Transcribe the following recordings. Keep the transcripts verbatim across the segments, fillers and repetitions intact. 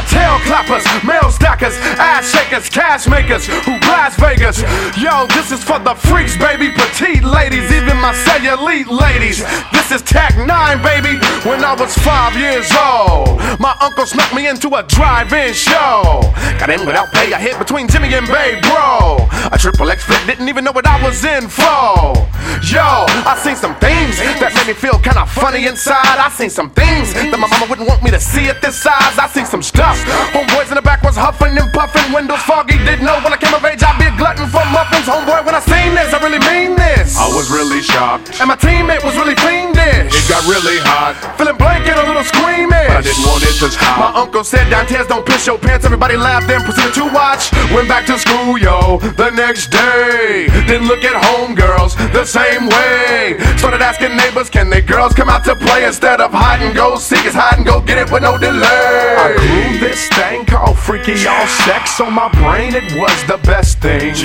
tail clappers, mail stackers, ass shakers, cash makers who blast Vegas. Yo, this is for the freaks, baby, petite ladies, even my cellulite ladies. This is Tech Nine, baby. When I was five years old, my uncle snuck me into a drive-in show. Got in without pay, I hit between Jimmy and Babe, bro. A triple X flip, didn't even know what I was in for. Yo, I seen some things that made me feel kinda funny inside. I seen some things that my mama wouldn't want me to see at this size. I seen some stuff. Homeboys in the back was huffing and puffing, windows foggy, didn't know when I came of age I'd be a glutton for muffins. Homeboy, when I seen this, I really mean this. I was really shocked, and my teammate was really fiendish. It got really hot, feeling blank and a little squeamish, but I didn't want it to stop. My uncle said downstairs, don't piss your pants. Everybody laughed and proceeded to watch. Went back to school, yo, the next day. Didn't look at homegirls the same way. Started asking neighbors, can they girls come out to play instead of hide and go seek? It's hide and go get it with no delay. I grew this thing called freaky all sex on my brain. It was the best thing.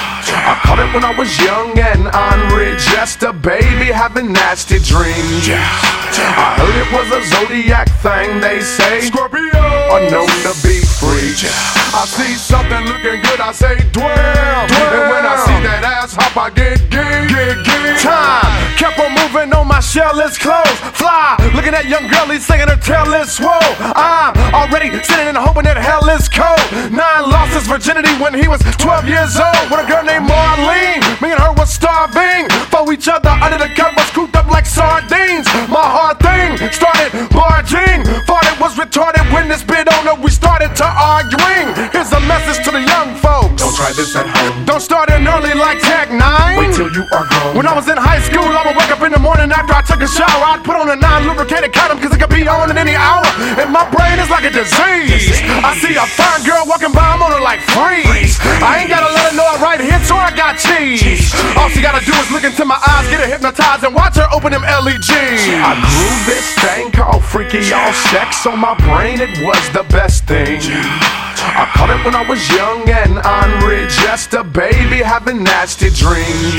I caught it when I was young and ornery, just a baby having nasty dreams. I heard it was a zodiac thing, they say. Scorpio are known to be freaks. I see something looking good, I say dwell. And when I see that ass hop, I get geek, get geek. Time kept on moving on my shellless clothes. Fly, looking at young girlies singing her tail is swole. I'm already sitting and hoping that hell is cold. Nine lost his virginity when he was twelve years old. With a girl named Marlene, me and her was starving for each other under the covers, cooped up like sardines. My hard thing started barging. Thought it was retarded when this bit on her, we started to arguing. Here's a message to the young folks: don't try this at home. Don't start in early like Tech Nine. Wait till you are grown. When I was in high school, I would wake up in the morning after I took a shower. I'd put on a non-lubricated condom cause it could be on at any hour. And my brain is like a disease. I see a fine girl walking by, I'm on her like freeze. I ain't gotta let her know I write hits or I got cheese. All she gotta do is look into my eyes, get her hypnotized, and watch her open them L E Gs. I grew this thing called freaky all sex on my brain. It was the best thing. I caught it when I was young and ornery, just a baby having nasty dreams.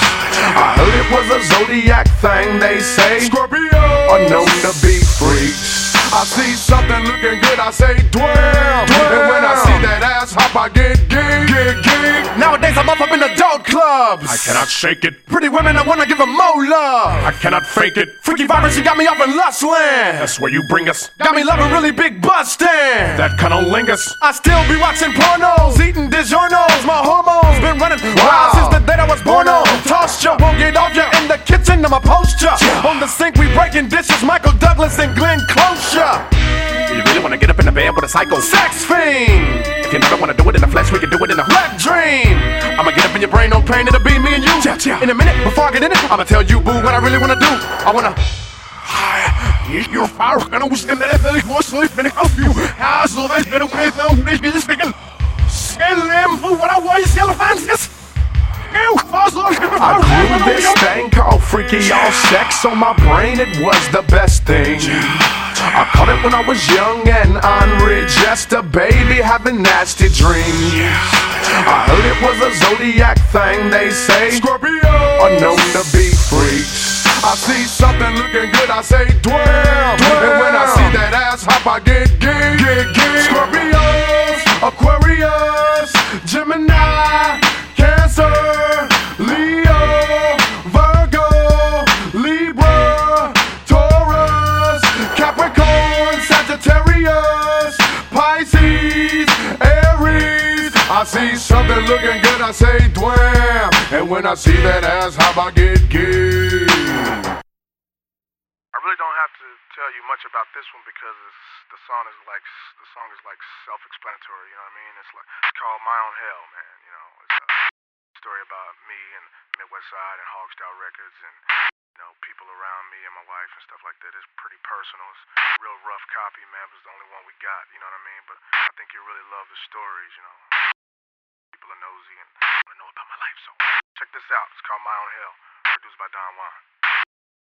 I heard it was a zodiac thing, they say. Scorpio are known to be freaks. I see something looking good, I say dwell. And when I see that ass hop, I get geek, get geek. Nowadays I'm up up in adult clubs. I cannot shake it. Pretty women, I wanna give them more love. I cannot fake it. Freaky vibrancy got me off in lust land. That's where you bring us. Got me loving really big bustin'. That cunnilingus. I still be watching pornos, eating DiGiorno's. My hormones been running wild since the day I was born on. Tossed ya, won't get off ya in the kitchen, I'm a poster. On the sink we breaking dishes, Michael Douglas and Glenn Close. You really wanna get up in the bed with a psycho sex fiend? If you never wanna do it in the flesh, we can do it in a wet dream. I'ma get up in your brain, no pain, it'll be me and you. Yeah, yeah. In a minute, before I get in it, I'ma tell you, boo, what I really wanna do. I wanna you're far gonna wish them that I was sleeping off you. How's all that better with them? They be speaking. Sell them for what I was, elephants. I grew this thing called freaky all sex on my brain. It was the best thing. I caught it when I was young and ornery, just a baby having nasty dreams. I heard it was a zodiac thing, they say. Scorpio are known to be freaks. I see something looking good, I say dwell. And when I see that ass hop, I get geek, get geek. Scorpios, Aquarius, Gemini, Cancer, Leo, Virgo, Libra, Taurus, Capricorn, Sagittarius, Pisces, Aries. I see something looking good, I say dwell. And when I see that ass hop, I get geek. I really don't have to tell you much about this one because it's, the song is like the song is like self-explanatory. You know what I mean? It's like it's called My Own Hell, man. You know, it's a story about me and Midwest Side and Hogstyle Records and you know people around me and my wife and stuff like that. It's pretty personal. It's a real rough copy, man. But it's the only one we got. You know what I mean? But I think you really love the stories. You know, people are nosy and want to know about my life. So check this out. It's called My Own Hell, produced by Don Juan.